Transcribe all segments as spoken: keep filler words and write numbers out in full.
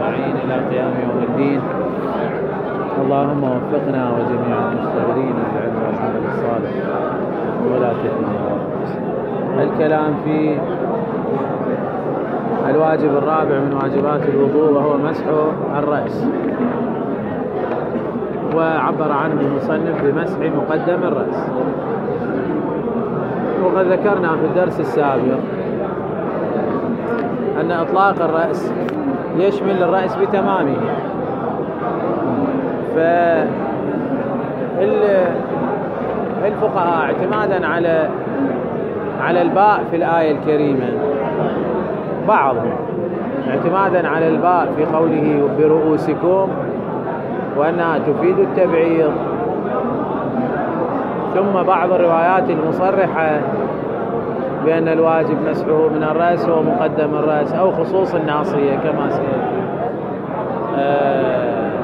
أجمعين إلى قيام يوم الدين. اللهم وفقنا وجميع المستمرين للعلم والعمل الصالح ولا تهمنا. الكلام في الواجب الرابع من واجبات الوضوء وهو مسح الرأس، وعبر عنه المصنف بمسح مقدم الرأس. وقد ذكرنا في الدرس السابق أن إطلاق الرأس يشمل الرأس بتمامه، فالفقهاء اعتمادا على على الباء في الآية الكريمة، بعضهم اعتمادا على الباء في قوله برؤوسكم وأنها تفيد التبعيض، ثم بعض الروايات المصرحة بأن الواجب مسحه من الرأس ومقدم الرأس أو خصوص الناصية كما سيأتي. آه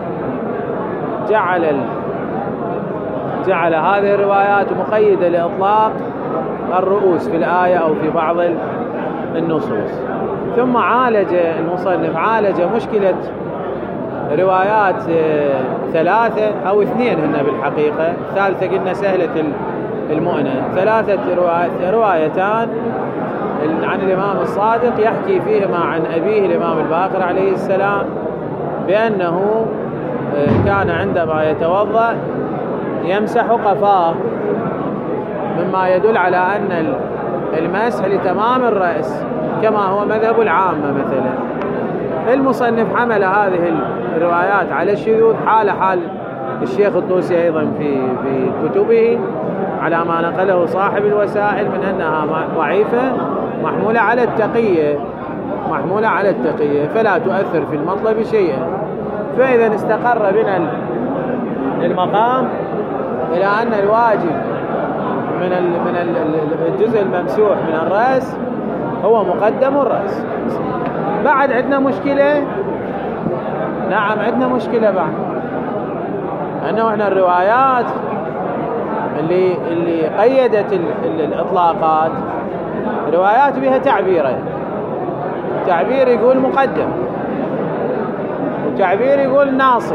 جعل جعل هذه الروايات مقيدة لإطلاق الرؤوس في الآية أو في بعض النصوص. ثم عالج المصنف عالج مشكلة روايات ثلاثة أو اثنين هن بالحقيقة، ثالثة قلنا سهلة المؤنة، ثلاثة روايتان عن الإمام الصادق يحكي فيهما عن أبيه الإمام الباقر عليه السلام بأنه كان عندما يتوضأ يمسح قفاه، مما يدل على أن المسح لتمام الرأس كما هو مذهب العامة. مثلا المصنف حمل هذه الروايات على الشذوذ حال حال الشيخ الطوسي أيضا في في كتبه على ما نقله صاحب الوسائل من أنها ضعيفة محمولة على التقية محمولة على التقية فلا تؤثر في المطلب شيئا. فإذا استقر بنا المقام إلى أن الواجب من من الجزء الممسوح من الرأس هو مقدم الرأس. بعد عندنا مشكلة، نعم عندنا مشكلة بعد، أنه احنا الروايات اللي اللي قيدت الإطلاقات روايات بها تعبيرين، تعبير يقول مقدم وتعبير يقول ناصي.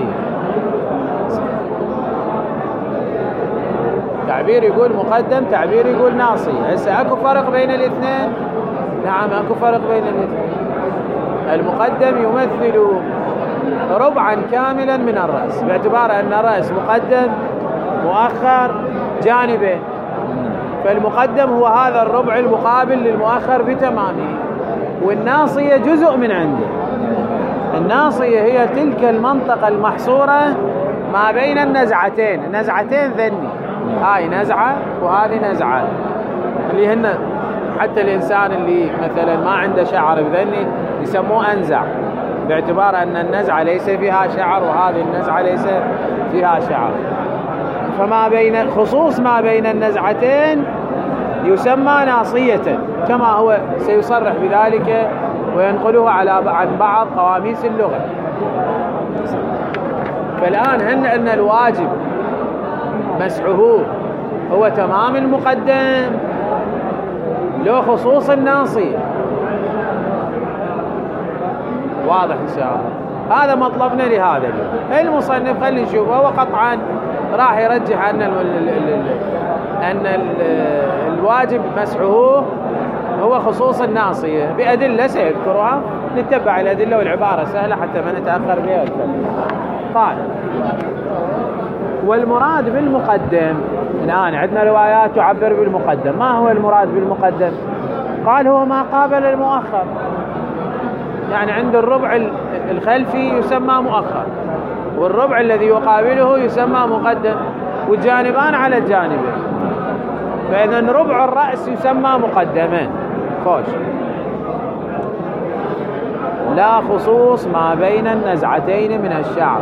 تعبير يقول مقدم، تعبير يقول ناصي. هسه اكو فرق بين الاثنين؟ نعم اكو فرق بين الاثنين. المقدم يمثل ربعا كاملا من الرأس باعتبار أن الرأس مقدم مؤخر جانبين، فالمقدم هو هذا الربع المقابل للمؤخر بتمامه، والناصية جزء من عنده. الناصية هي تلك المنطقة المحصورة ما بين النزعتين، نزعتين ذني، هاي نزعة وهذه نزعة، اللي هن حتى الإنسان اللي مثلا ما عنده شعر بذني يسموه أنزع، باعتبار أن النزعة ليس فيها شعر وهذه النزعة ليس فيها شعر. فما بين خصوص ما بين النزعتين يسمى ناصية كما هو سيصرح بذلك وينقله على عن بعض قواميس اللغة. فالآن هن أن الواجب مسحه هو تمام المقدم لو خصوص الناصية. واضح إن شاء الله؟ هذا مطلبنا لهذا اليوم. المصنف خلي نشوفه، هو قطعا راح يرجح أن ال ال ال أن ال الواجب مسحه هو خصوص الناصية بأدلة سيذكرها، نتبع الأدلة والعبارة سهلة حتى ما نتأخر بها. قال والمراد بالمقدم، الآن عندنا روايات تعبر بالمقدم. ما هو المراد بالمقدم؟ قال هو ما قابل المؤخر، يعني عند الربع الخلفي يسمى مؤخر والربع الذي يقابله يسمى مقدم والجانبان على الجانبين، فإذا ربع الرأس يسمى مقدما. خوش لا خصوص ما بين النزعتين من الشعر.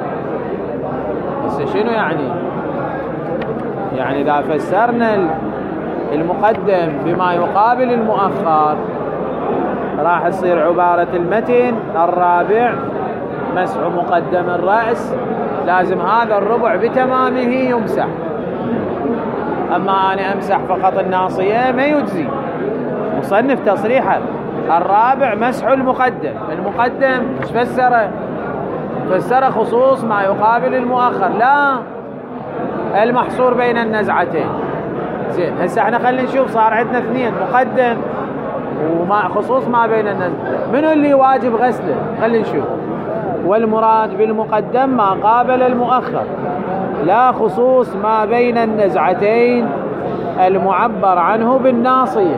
بس شنو يعني؟ يعني إذا فسرنا المقدم بما يقابل المؤخر راح تصير عبارة المتن الرابع مسح مقدم الرأس، لازم هذا الربع بتمامه يمسح. أما أنا أمسح فقط الناصية ما يجزي. مصنف تصريحا الرابع مسح المقدم. المقدم ايش فسره؟ فسره خصوص ما يقابل المؤخر، لا المحصور بين النزعتين. زين هسه احنا خلينا نشوف، صار عندنا اثنين، مقدم وما خصوص ما بين النزعتين، منو اللي واجب غسله؟ خلينا نشوف. والمراد بالمقدم ما قابل المؤخر، لا خصوص ما بين النزعتين المعبر عنه بالناصية.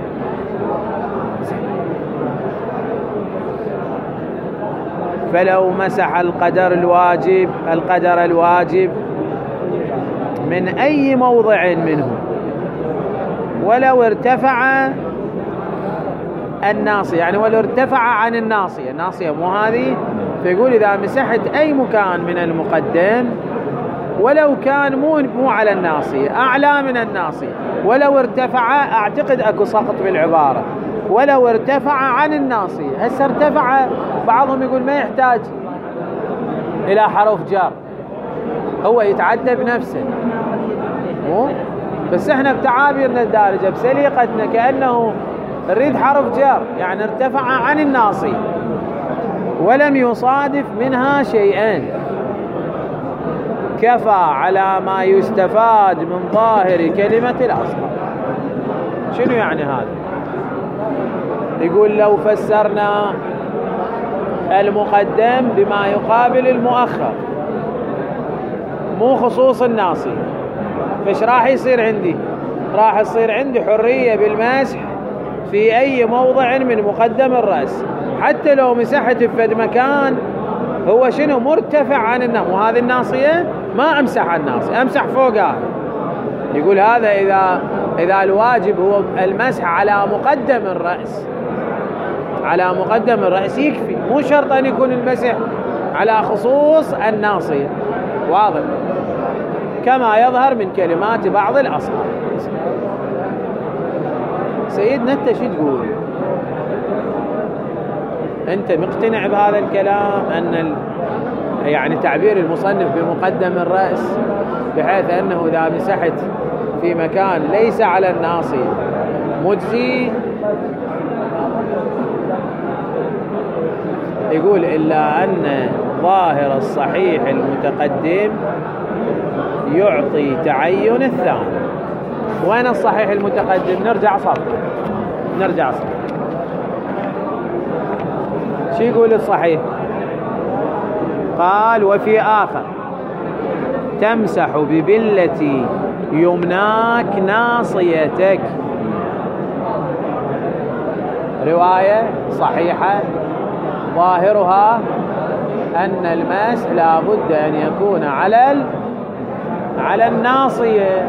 فلو مسح القدر الواجب القدر الواجب من أي موضع منه ولو ارتفع الناصية، يعني ولو ارتفع عن الناصية، الناصية مو هذه، فيقول إذا مسحت أي مكان من المقدم ولو كان مو مو على الناصية، أعلى من الناصية، ولو ارتفع، أعتقد أكو سقط بالعبارة، ولو ارتفع عن الناصية. هسه ارتفع، بعضهم يقول ما يحتاج إلى حرف جر، هو يتعدى بنفسه، مو بس احنا بتعابيرنا الدارجة بسليقتنا كأنه نريد حرف جر، يعني ارتفع عن الناصية ولم يصادف منها شيئين، كفى على ما يستفاد من ظاهر كلمة الأصل. شنو يعني هذا؟ يقول لو فسرنا المقدم بما يقابل المؤخر مو خصوص الناصية، فايش راح يصير عندي؟ راح يصير عندي حرية بالمسح في أي موضع من مقدم الرأس، حتى لو مسحت في فد مكان هو شنو مرتفع عن الناصية، وهذه الناصية ما أمسح عن الناصية، أمسح فوقها. يقول هذا إذا إذا الواجب هو المسح على مقدم الرأس، على مقدم الرأس يكفي، مو شرط أن يكون المسح على خصوص الناصية. واضح؟ كما يظهر من كلمات بعض الأصحاب. سيدنا انت شو تقول؟ انت مقتنع بهذا الكلام ان ال... يعني تعبير المصنف بمقدم الرأس بحيث انه اذا مسحت في مكان ليس على الناصية مجزي؟ يقول الا ان ظاهر الصحيح المتقدم يعطي تعين الثاني. وين الصحيح المتقدم؟ نرجع صف نرجع صف شو يقول الصحيح؟ قال وفي آخر تمسح ببلة يمناك ناصيتك. رواية صحيحة ظاهرها أن المسح لا بد أن يكون على ال... على الناصية.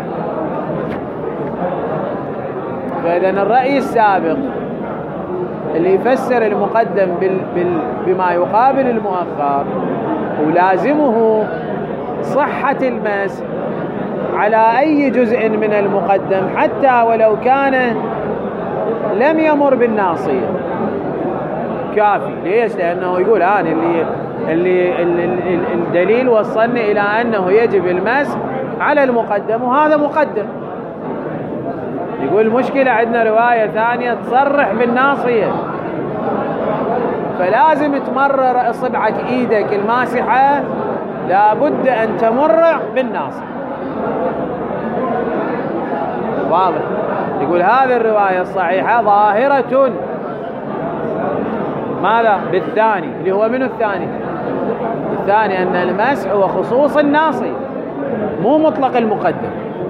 فإذا الرأي السابق اللي يفسر المقدم بال... بال... بما يقابل المؤخر ولازمه صحة المسح على أي جزء من المقدم حتى ولو كان لم يمر بالناصية كافي. ليش؟ لأنه يقول آن اللي اللي الدليل وصلني إلى أنه يجب المسح على المقدم وهذا مقدم. يقول المشكلة عندنا رواية ثانية تصرح بالناصية، فلازم تمرر إصبعة إيدك الماسحة لابد أن تمر بالناصية. واضح؟ يقول هذه الرواية الصحيحة ظاهرة ماذا؟ بالثاني اللي هو منو الثاني؟ الثاني أن المسح هو خصوص الناصية مو مطلق المقدم.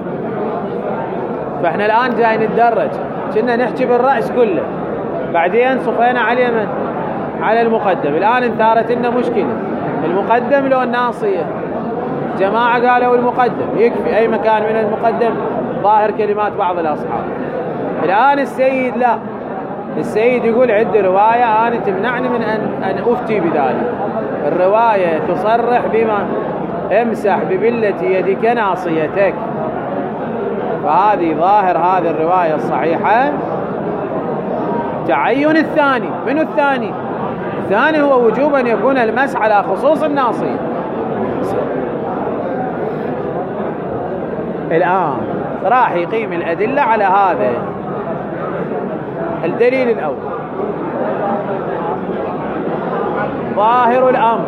فإحنا الآن جاي نتدرج، كنا نحكي بالرأس كله بعدين صفينا على من؟ على المقدم. الآن انثارت لنا مشكلة، المقدم لو الناصية. جماعة قالوا المقدم يكفي أي مكان من المقدم ظاهر كلمات بعض الأصحاب. الآن السيد لا، السيد يقول عندي رواية أنا تمنعني من أن, أن أفتي بذلك. الرواية تصرح بما امسح ببلة يدك ناصيتك، فهذه ظاهر هذه الرواية الصحيحة تعين الثاني. من الثاني؟ الثاني هو وجوب أن يكون المسح على خصوص الناصية. الآن راح يقيم الأدلة على هذا. الدليل الأول ظاهر الأمر.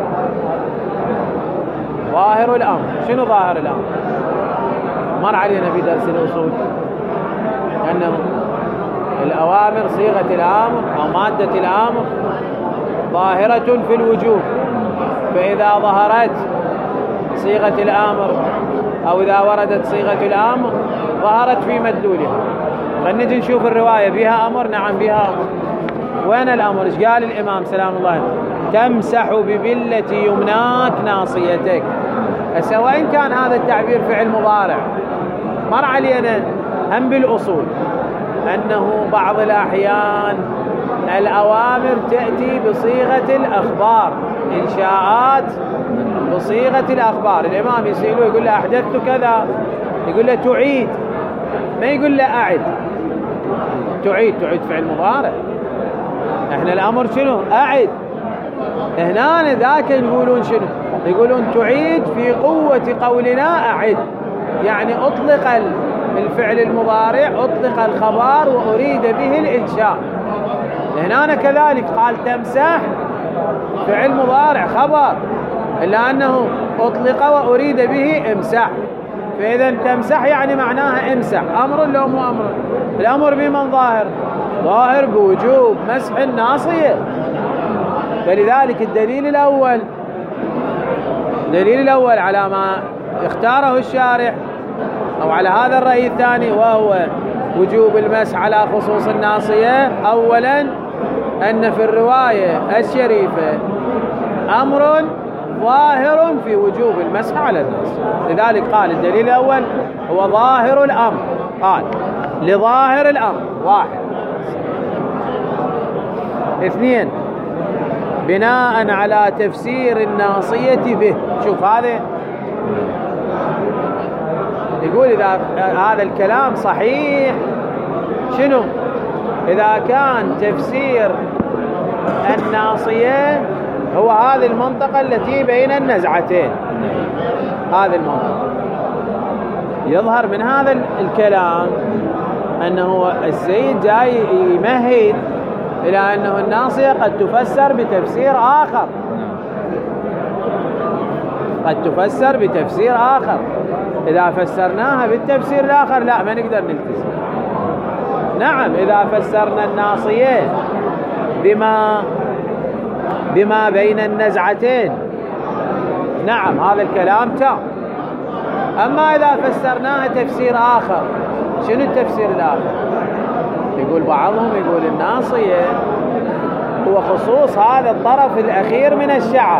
ظاهر الأمر، شنو ظاهر الأمر؟ مر علينا في درس الأصول أنه الأوامر صيغة الأمر أو مادة الأمر ظاهرة في الوجوب، فإذا ظهرت صيغة الأمر أو إذا وردت صيغة الأمر ظهرت في مدلولها. فنجي نشوف الرواية بها أمر. نعم بها أمر. وين الأمر؟ إيش قال الإمام سلام الله عليه؟ تمسح ببلة يمناك ناصيتك. سواء كان هذا التعبير فعل مضارع، مر علينا هم بالأصول أنه بعض الأحيان الأوامر تأتي بصيغة الأخبار، إنشاءات بصيغة الأخبار. الإمام يسأله يقول له أحدثت كذا، يقول له تعيد، ما يقول له أعد. تعيد تعيد فعل مضارع. احنا الأمر شنو؟ أعد. هنا ذاك يقولون شنو؟ يقولون تعيد في قوة قولنا أعد، يعني أطلق الفعل المضارع، أطلق الخبر وأريد به الإنشاء. هنا كذلك قال تمسح فعل مضارع خبر، إلا أنه أطلق وأريد به امسح. فإذا تمسح يعني معناها امسح. أمر لو مو أمر؟ الأمر بمن ظاهر؟ ظاهر بوجوب مسح الناصية. فلذلك الدليل الأول الدليل الأول على ما اختاره الشارح أو على هذا الرأي الثاني، وهو وجوب المسح على خصوص الناصية. أولا أن في الرواية الشريفة أمر ظاهر في وجوب المسح على الناصية، لذلك قال الدليل الأول هو ظاهر الأمر. قال لظاهر الأمر واحد. اثنين بناء على تفسير الناصية به. شوف هذا يقول إذا هذا الكلام صحيح شنو؟ إذا كان تفسير الناصية هو هذه المنطقة التي بين النزعتين، هذه المنطقة، يظهر من هذا الكلام أنه السيد جاي يمهد إلى أنه الناصية قد تفسر بتفسير آخر، قد تفسر بتفسير آخر. إذا فسرناها بالتفسير الآخر لا ما نقدر نلتزم. نعم إذا فسرنا الناصية بما بما بين النزعتين نعم هذا الكلام تام. أما إذا فسرناها تفسير آخر، شنو التفسير الآخر؟ يقول بعضهم يقول الناصية هو خصوص هذا الطرف الأخير من الشعر.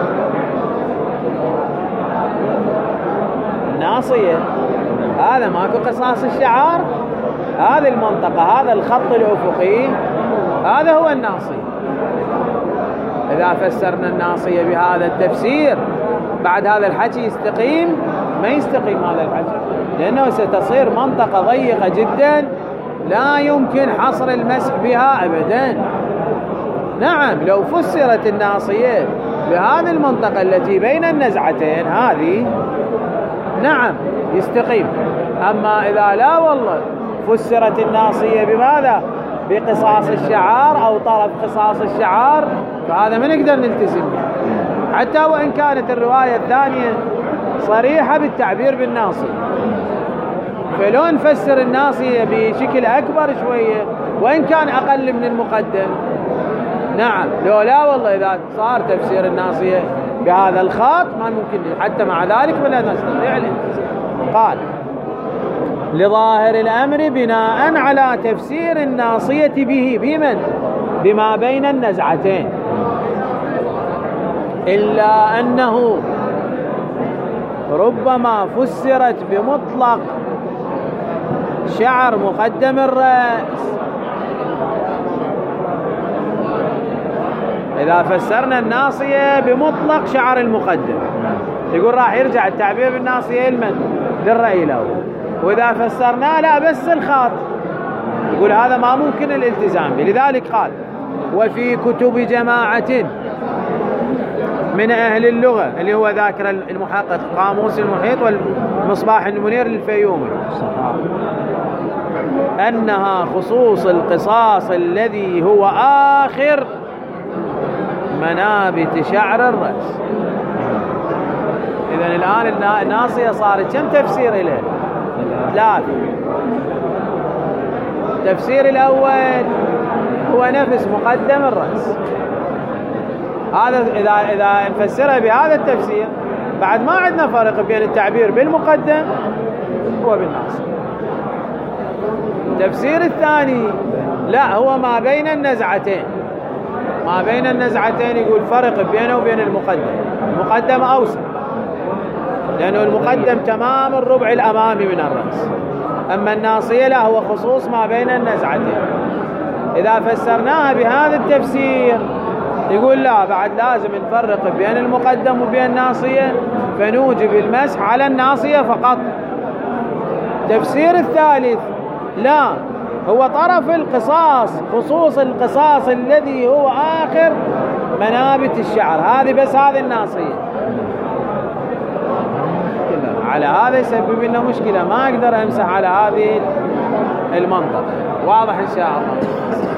الناصية هذا ماكو قصاص الشعر، هذه المنطقة، هذا الخط الأفقي، هذا هو الناصية. إذا فسرنا الناصية بهذا التفسير بعد هذا الحكي يستقيم؟ ما يستقيم هذا الحكي، لأنه ستصير منطقة ضيقة جدا لا يمكن حصر المسح بها أبدا. نعم لو فسرت الناصية بهذه المنطقة التي بين النزعتين هذه نعم يستقيم. أما إذا لا والله فسرت الناصية بماذا؟ بقصاص الشعار أو طرف قصاص الشعار، فهذا ما نقدر نلتزم به، حتى وإن كانت الرواية الثانية صريحة بالتعبير بالناصية. فلو نفسر الناصية بشكل أكبر شوية وإن كان أقل من المقدم نعم، لو لا والله إذا صار تفسير الناصية بهذا الخط ما ممكن، حتى مع ذلك ولا نستطيع الالتزام. قال لظاهر الأمر بناء على تفسير الناصية به بمن؟ بما بين النزعتين، إلا أنه ربما فسرت بمطلق شعر مقدم الرأس. إذا فسرنا الناصية بمطلق شعر المقدم يقول راح يرجع التعبير بالناصية لمن؟ للرأي الأول. وإذا فسرناه لا بس الخاط يقول هذا ما ممكن الالتزام به. لذلك قال وفي كتب جماعة من أهل اللغة اللي هو ذاكر المحقق قاموس المحيط والمصباح المنير للفيومي أنها خصوص القصاص الذي هو آخر منابت شعر الرأس. إذن الآن الناصية صارت كم تفسير لها؟ ثلاث. التفسير الأول هو نفس مقدم الرأس. هذا إذا إذا نفسرها بهذا التفسير بعد ما عندنا فرق بين التعبير بالمقدم وبالناصية. التفسير الثاني لا، هو ما بين النزعتين. ما بين النزعتين يقول فرق بينه وبين المقدم. المقدم أوسع لأنه المقدم تمام الربع الأمامي من الرأس، أما الناصية لا، هو خصوص ما بين النزعتين. إذا فسرناها بهذا التفسير يقول لا، بعد لازم نفرق بين المقدم وبين الناصية، فنوجب المسح على الناصية فقط. التفسير الثالث لا، هو طرف القصاص، خصوص القصاص الذي هو آخر منابت الشعر، هذه بس هذه الناصية. على هذا يسبب لنا مشكلة، ما أقدر أمسح على هذه المنطقة. واضح إن شاء الله.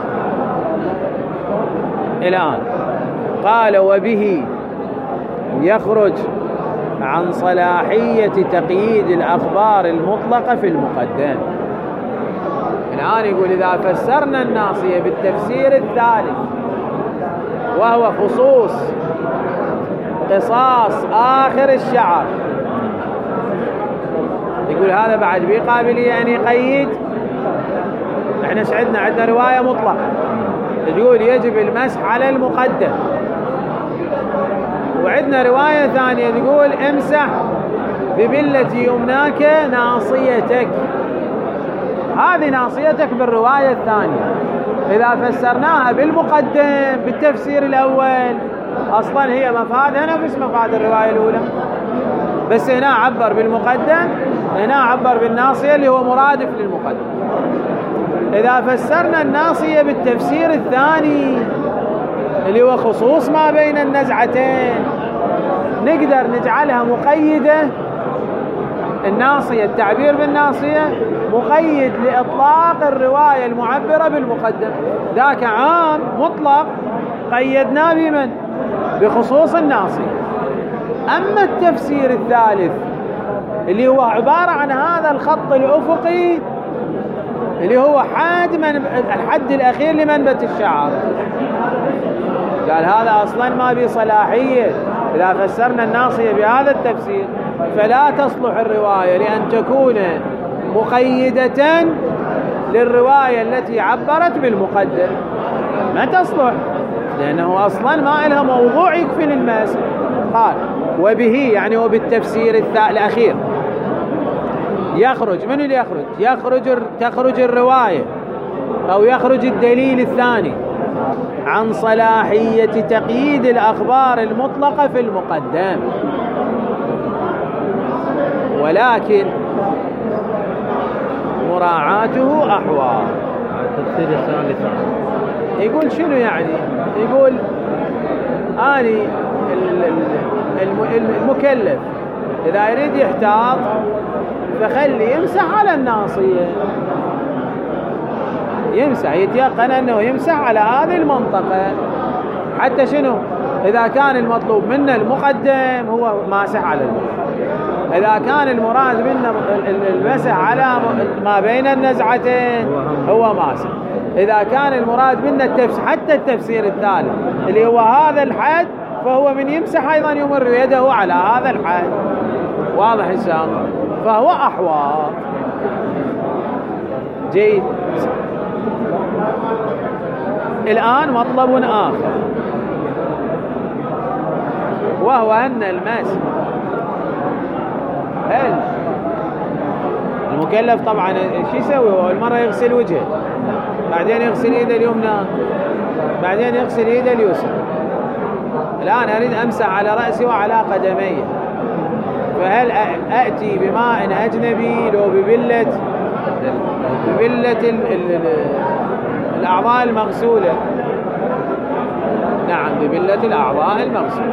الآن قال وبه يخرج عن صلاحية تقييد الأخبار المطلقة في المقدم. الآن يقول إذا فسرنا الناصية بالتفسير الثالث وهو خصوص قصاص آخر الشعر، يقول هذا بعد بقابلية أن يقيد. احنا سعدنا عندنا رواية مطلقة تقول يجب المسح على المقدم، وعندنا رواية ثانية تقول امسح ببلة يمناك ناصيتك. هذه ناصيتك بالرواية الثانية. إذا فسرناها بالمقدم بالتفسير الأول أصلا هي مفادها نفس مفاد الرواية الأولى، بس هنا عبر بالمقدم، هنا عبر بالناصية اللي هو مرادف للمقدم. إذا فسرنا الناصية بالتفسير الثاني اللي هو خصوص ما بين النزعتين نقدر نجعلها مقيدة. الناصية، التعبير بالناصية مقيد لإطلاق الرواية المعبرة بالمقدم، ذاك عام مطلق قيدناه بمن؟ بخصوص الناصية. أما التفسير الثالث اللي هو عبارة عن هذا الخط الأفقي اللي هو حد من الحد الأخير لمنبت الشعر، قال هذا أصلا ما بصلاحية. إذا فسرنا الناصية بهذا التفسير فلا تصلح الرواية لأن تكون مقيدة للرواية التي عبرت بالمقدم، ما تصلح لأنه أصلا ما لها موضوع يكفي للمسح. قال وبه يعني وبالتفسير الأخير يخرج. من اللي يخرج؟ يخرج تخرج الرواية أو يخرج الدليل الثاني عن صلاحية تقييد الأخبار المطلقة في المقدم، ولكن مراعاته أحوال. التفسير الثالث يقول شنو يعني؟ يقول آني المكلف إذا يريد يحتاط فخلي يمسح على الناصية، يمسح، يتيقن أنه يمسح على هذه المنطقة. حتى شنو؟ إذا كان المطلوب منا المقدم هو ماسح على المقدم، إذا كان المراد منا المسح على ما بين النزعتين هو ماسح، إذا كان المراد منا التفسير حتى التفسير الثالث اللي هو هذا الحد فهو من يمسح أيضا يمر يده على هذا الحد. واضح إن شاء الله؟ فهو أحوال. جيد. الآن مطلب آخر وهو أن المسح، هل المكلف طبعا شو يسوي؟ هو المرة يغسل وجهه، بعدين يغسل يده اليمنى، بعدين يغسل يده اليسرى. الآن أريد أمسح على رأسي وعلى قدمي، فهل أأتي بماء أجنبي لو ببلة ببلة الأعضاء المغسولة؟ نعم، ببلة الأعضاء المغسولة.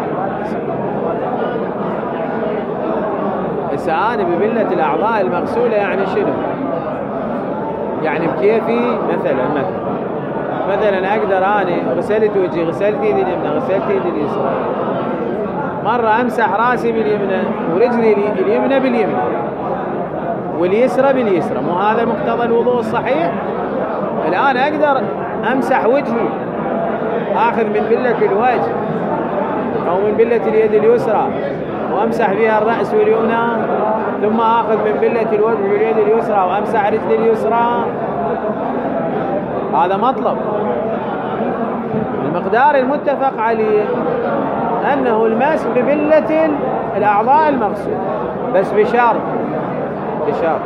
الآن ببلة الأعضاء المغسولة يعني شنو؟ يعني بكيفي مثلا مثلا مثلا أقدر أنا غسلت وجهي، غسلت يدي اليمنى، غسلت يدي اليسرى، مرة أمسح راسي باليمنى ورجلي اليمنى باليمنى واليسرى باليسرى، مو هذا مقتضى الوضوء الصحيح؟ الآن أقدر أمسح وجهي، آخذ من بلة الوجه أو من بلة اليد اليسرى وأمسح بها الرأس واليمنى، ثم آخذ من بلة الوجه باليد اليسرى وأمسح رجلي اليسرى. هذا مطلب. المقدار المتفق عليه أنه المسح ببلة الأعضاء المغسولة، بس بشرط بشرط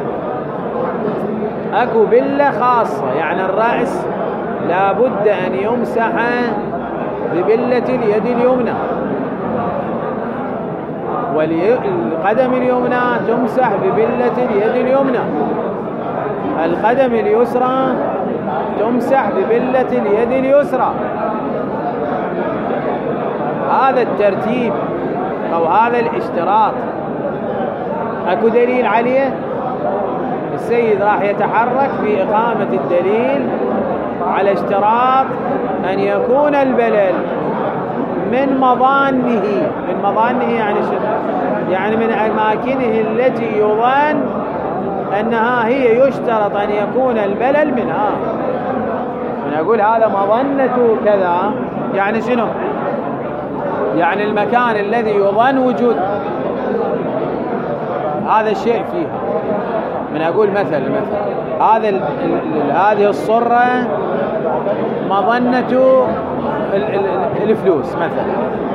أكو بلة خاصة، يعني الرأس لابد أن يمسح ببلة اليد اليمنى، والقدم اليمنى تمسح ببلة اليد اليمنى، القدم اليسرى تمسح ببلة اليد اليسرى. هذا الترتيب أو هذا الاشتراط أكو دليل عليه؟ السيد راح يتحرك في إقامة الدليل على اشتراط أن يكون البلل من مظانه، من مظانه يعني شنو؟ يعني من أماكنه التي يظن أنها هي يشترط أن يكون البلل منها. من أقول هذا مظنة كذا، يعني شنو؟ يعني المكان الذي يظن وجود هذا الشيء فيها. من أقول مثلا مثلا هذا ال ال هذه الصرة مظنة ال ال الفلوس مثلا.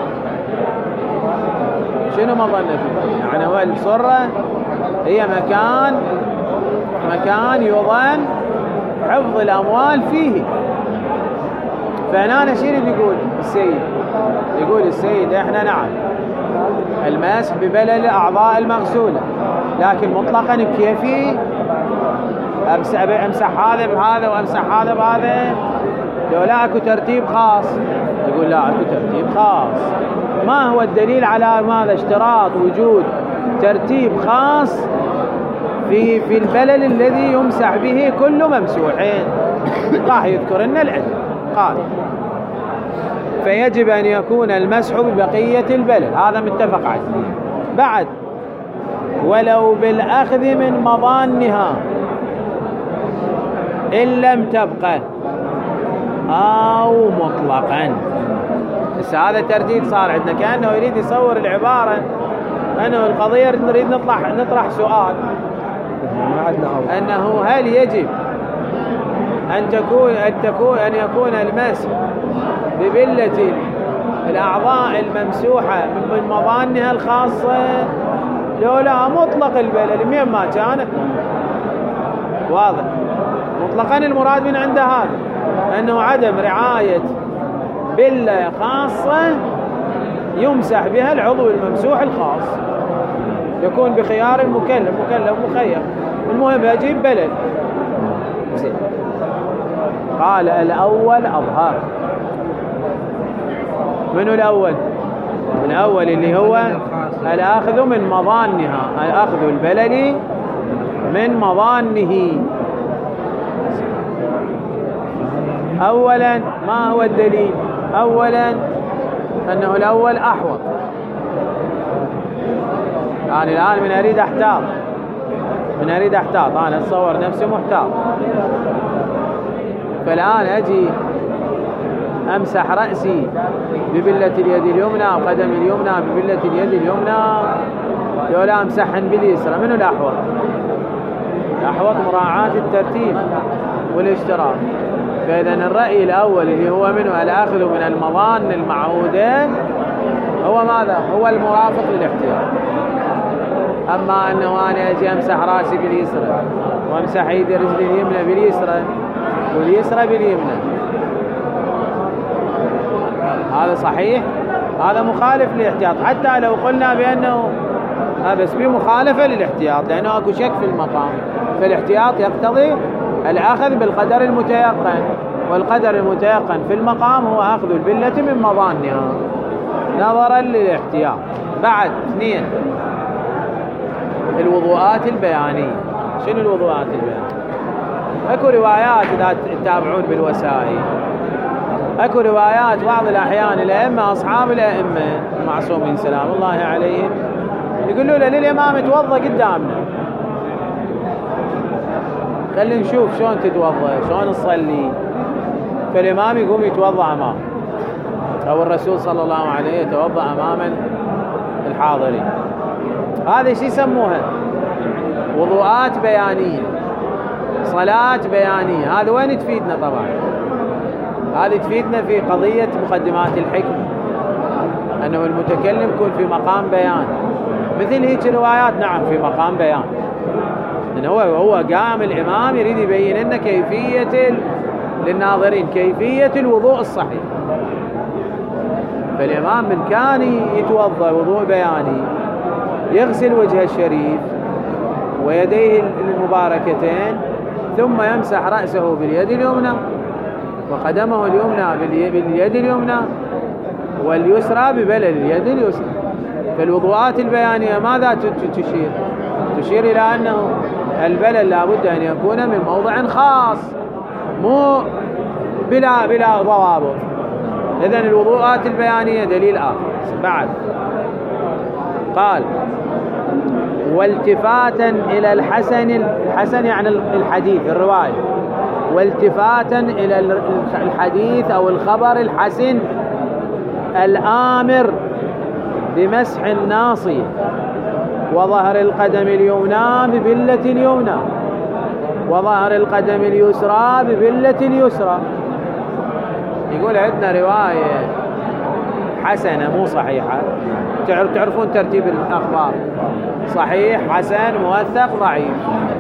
شنو مظنة؟ يعني هو الصرة هي مكان مكان يظن حفظ الأموال فيه. فهنا شنو يقول السيد؟ يقول السيد احنا نعم المسح ببلل الأعضاء المغسولة، لكن مطلقا بكيفي امسح امسح هذا بهذا وامسح هذا بهذا، لو لا اكو ترتيب خاص. يقول لا اكو ترتيب خاص. ما هو الدليل على ماذا؟ اشتراط وجود ترتيب خاص في في البلل الذي يمسح به كل ممسوحين. راح يذكر لنا العلم. قال فيجب أن يكون المسح ببقية البلل، هذا متفق عليه. بعد ولو بالأخذ من مظانها إن لم تبقى أو مطلقا. بس هذا ترديد صار عندنا، كأنه يريد يصور العبارة أنه القضية نريد نطرح نطرح سؤال أنه هل يجب أن تكون أن تكون أن يكون المسح ببلة الأعضاء الممسوحة من مظانها الخاصة، لو لا مطلق البلل مين ما كانت. واضح مطلقا المراد من عند هذا أنه عدم رعاية بلة خاصة يمسح بها العضو الممسوح الخاص، يكون بخيار المكلف مكلف مخير، المهم أجيب بلل. قال الأول أظهر. منو الأول؟ الأول اللي هو الأخذ من مظانها، الأخذ البلل من مظانه. أولا ما هو الدليل؟ أولا أنه الأول أحوط. يعني الآن من أريد أحتاط من أريد أحتاط أنا أتصور نفسي محتاط، فالآن أجي أمسح رأسي ببلة اليد اليمنى وقدم اليمنى ببلة اليد اليمنى، لو لا أمسحن باليسرى. منو الأحوط؟ الأحوط مراعاة الترتيب والاشتراك. فإذا الرأي الأول اللي هو منه الأخذ من المظان المعهودة هو ماذا؟ هو المرافق للاحتياط. أما أنه أنا أجي أمسح رأسي باليسرى وأمسح يدي رجلي اليمنى باليسرى واليسرى باليمنى، هذا صحيح؟ هذا مخالف للاحتياط، حتى لو قلنا بأنه بس في مخالفة للاحتياط لأنه أكو شك في المقام، فالاحتياط يقتضي الأخذ بالقدر المتيقن، والقدر المتيقن في المقام هو أخذ البلة من مظانها نظرا للاحتياط. بعد اثنين الوضوءات البيانية. شنو الوضوءات البيانية؟ اكو روايات اذا تتابعون بالوسائل، اكو روايات بعض الاحيان الائمه اصحاب الائمه المعصومين سلام الله عليهم يقولوا له للامام توضا قدامنا، خلينا نشوف شلون تتوضا شلون تصلي، فالامام يقوم يتوضا امامه، او الرسول صلى الله عليه وسلم يتوضا امام الحاضرين. هذا شو يسموها؟ وضوءات بيانيه، صلاه بيانيه. هذا وين تفيدنا؟ طبعا هذه تفيدنا في قضيه مقدمات الحكمه، انه المتكلم يكون في مقام بيان. مثل هيك روايات نعم في مقام بيان، إنه هو هو قام الامام يريد يبين لنا كيفيه للناظرين كيفيه الوضوء الصحيح. فالامام من كان يتوضا وضوء بياني يغسل وجهه الشريف ويديه المباركتين، ثم يمسح رأسه باليد اليمنى وقدمه اليمنى باليد اليمنى واليسرى ببلل اليد اليسرى. فالوضوءات البيانية ماذا تشير؟ تشير إلى أنه البلل لابد أن يكون من موضع خاص، مو بلا بلا ضوابط. إذن الوضوءات البيانية دليل آخر. بعد قال والتفاتا إلى الحسن، الحسن يعني الحديث الرواية، والتفاتا إلى الحديث أو الخبر الحسن الآمر بمسح الناصية وظهر القدم اليمنى ببلة اليمنى وظهر القدم اليسرى ببلة اليسرى. يقول عندنا رواية حسنة مو صحيحة، تعرفون ترتيب الأخبار، صحيح حسن موثق ضعيف.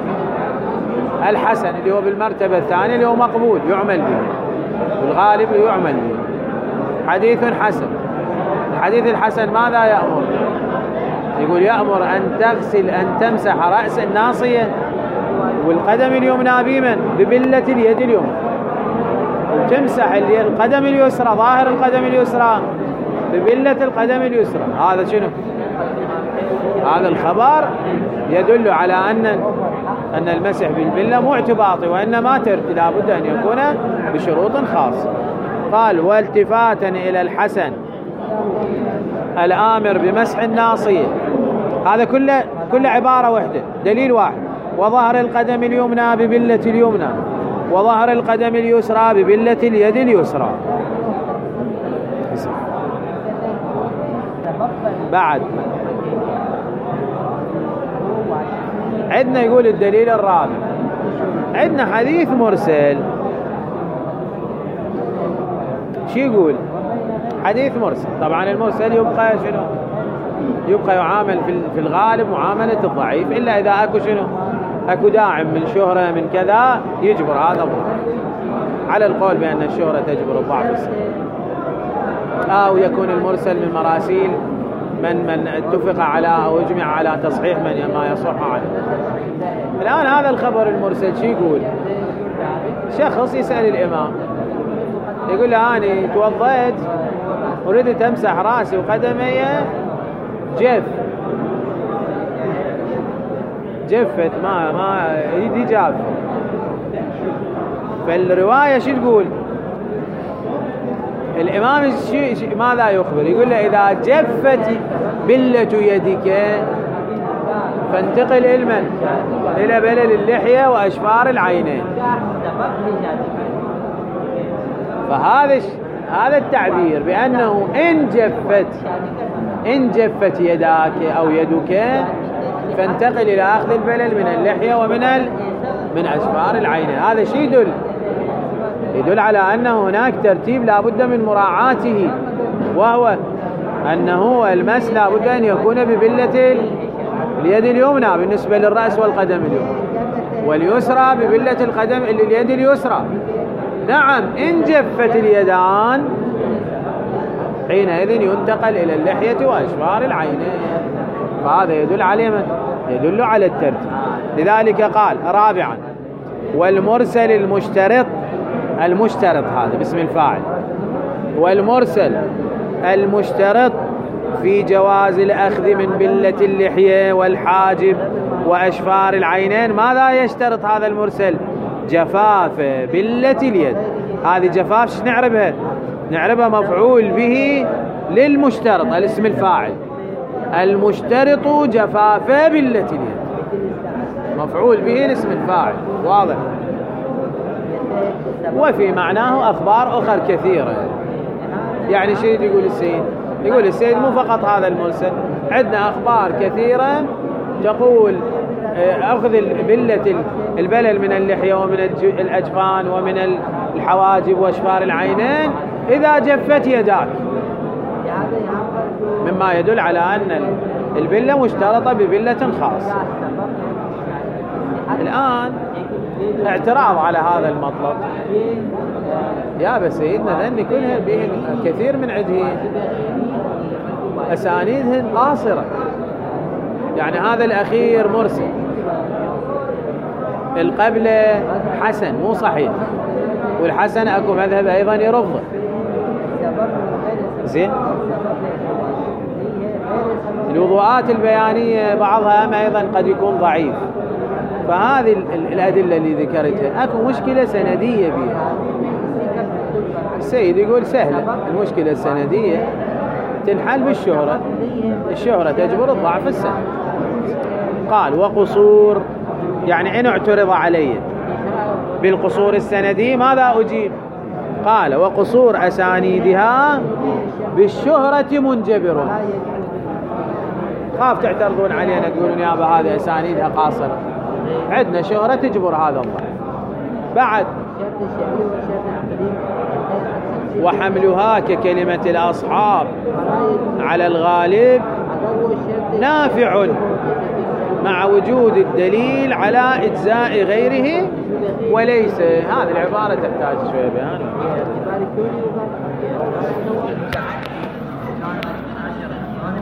الحسن اللي هو بالمرتبة الثانية اللي هو مقبول يعمل به، بالغالب يعمل به. حديث حسن، الحديث الحسن ماذا يأمر؟ يقول يأمر أن تغسل أن تمسح رأس الناصية والقدم اليمنى بمن؟ ببلة اليد اليمنى، وتمسح القدم اليسرى ظاهر القدم اليسرى ببلة القدم اليسرى. هذا شنو؟ هذا الخبر يدل على أن أن المسح بالبلة مو اعتباطي، وإنما لابد أن يكون بشروط خاصة. قال والتفاتا إلى الحسن الآمر بمسح الناصية، هذا كله كله عبارة واحدة دليل واحد. وظهر القدم اليمنى ببلة اليمنى وظهر القدم اليسرى ببلة اليد اليسرى. بعد عندنا يقول الدليل الرابع، عندنا حديث مرسل. شو يقول؟ حديث مرسل. طبعا المرسل يبقى شنو؟ يبقى يعامل في الغالب معاملة الضعيف، إلا إذا أكو شنو؟ أكو داعم من شهرة من كذا يجبر هذا الضعف، على القول بأن الشهرة تجبر الضعف الصغير. أو يكون المرسل من مراسيل من من اتفق على أو اجمع على تصحيح من ما يصح عنه. الآن هذا الخبر المرسل شو يقول؟ شخص يسأل الإمام يقول له أنا توضيت أريد أمسح رأسي وقدمي جف جفت ما ما يدي جاف. فالرواية شو تقول؟ الإمام شي ماذا يخبر؟ يقول له إذا جفت بلة يدك فانتقل المن إلى بلل اللحية وأشفار العينين. فهذا هذا التعبير بأنه إن جفت إن جفت يداك أو يدك فانتقل إلى أخذ البلل من اللحية ومن ال... من أشفار العينين. هذا شيء يدل يدل على أن هناك ترتيب لا بد من مراعاته، وهو أنه المس لا بد أن يكون ببلة اليد اليمنى بالنسبة للرأس والقدم اليمنى، واليسرى ببلة القدم اليد اليسرى. نعم إن جفت اليدان حينئذ ينتقل إلى اللحية وأشفار العينين. فهذا يدل على من؟ يدل على الترتيب. لذلك قال رابعا والمرسل المشترط، المشترط هذا باسم الفاعل، والمرسل المشترط في جواز الأخذ من بلة اللحية والحاجب وأشفار العينين. ماذا يشترط هذا المرسل؟ جفاف بلة اليد. هذه جفاف شو نعربها؟ نعربها مفعول به للمشترط، الاسم الفاعل. المشترط جفاف بلة اليد، مفعول به الاسم الفاعل، واضح. وفي معناه أخبار أخرى كثيرة. يعني شو يقول السيد؟ يقول السيد مو فقط هذا المرسل، عندنا أخبار كثيرة تقول أخذ بلة البلل من اللحية ومن الأجفان ومن الحواجب وأشفار العينين إذا جفت يداك، مما يدل على أن البلة مشترطة ببلة خاصة. الآن اعتراض على هذا المطلب، يا بس سيدنا ذني كلها به كثير من عدهن أسانيدهن قاصرة، يعني هذا الأخير مرسل، القبلة حسن مو صحيح، والحسن أكو مذهب أيضا يرفضه. زين، الوضوءات البيانية بعضها أيضا قد يكون ضعيف، فهذه الأدلة اللي ذكرتها أكو مشكلة سندية بها. السيد يقول سهلة المشكلة السندية تنحل بالشهرة، الشهرة تجبر الضعف السند. قال وقصور، يعني إن اعترض علي بالقصور السندي ماذا أجيب؟ قال وقصور أسانيدها بالشهرة منجبر. خاف تعترضون علينا تقولون يابا هذه أسانيدها قاصرة، عندنا شهرة تجبر هذا الضعف. بعد وحملها ككلمة الأصحاب على الغالب نافع مع وجود الدليل على إجزاء غيره وليس. هذه العبارة تحتاج شوية بيان.